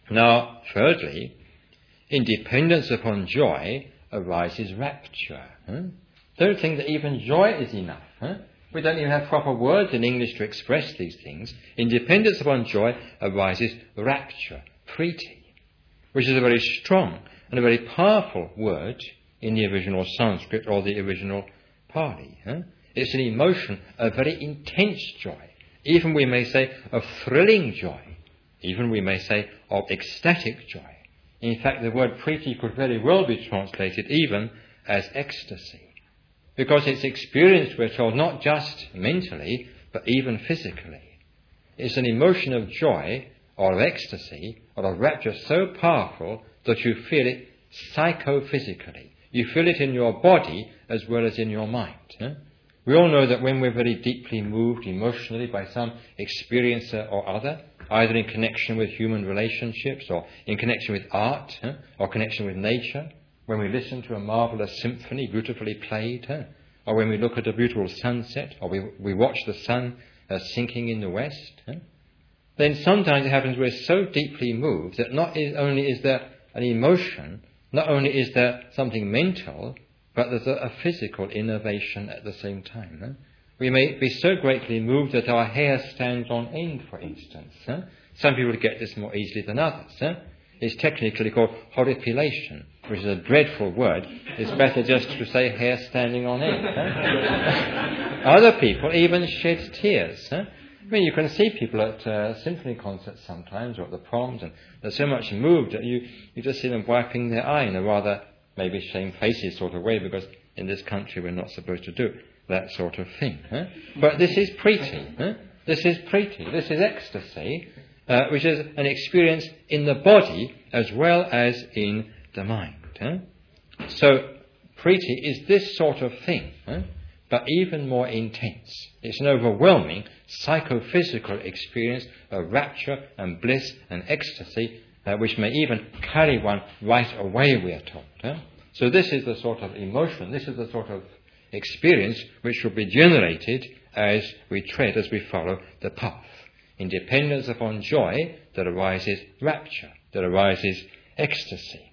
Now, thirdly, in dependence upon joy arises rapture. Don't think that even joy is enough. We don't even have proper words in English to express these things. In dependence upon joy arises rapture, priti, which is a very strong and a very powerful word in the original Sanskrit or the original Pali. It's an emotion of very intense joy. Even we may say of thrilling joy. Even we may say of ecstatic joy. In fact, the word priti could very well be translated even as ecstasy. Because it's experienced, we're told, not just mentally, but even physically. It's an emotion of joy or of ecstasy or of rapture so powerful that you feel it psychophysically. You feel it in your body as well as in your mind. We all know that when we're very deeply moved emotionally by some experiencer or other, either in connection with human relationships or in connection with art or connection with nature, when we listen to a marvellous symphony beautifully played, or when we look at a beautiful sunset, or we watch the sun sinking in the west, then sometimes it happens we're so deeply moved that not only is there an emotion, not only is there something mental, but there's a physical innervation at the same time. We may be so greatly moved that our hair stands on end, for instance. Some people get this more easily than others. It's technically called horripilation, which is a dreadful word. It's better just to say hair standing on end. Other people even shed tears. I mean, you can see people at symphony concerts sometimes, or at the proms, and they're so much moved that you just see them wiping their eye in a rather maybe shamefaced sort of way, because in this country we're not supposed to do that sort of thing. But this is priti. This is priti. This is ecstasy, which is an experience in the body as well as in the mind. So priti is this sort of thing, but even more intense. It's an overwhelming psychophysical experience of rapture and bliss and ecstasy, which may even carry one right away, we are told. So this is the sort of emotion, this is the sort of experience which will be generated as we tread, as we follow the path. In dependence upon joy, there arises rapture, there arises ecstasy.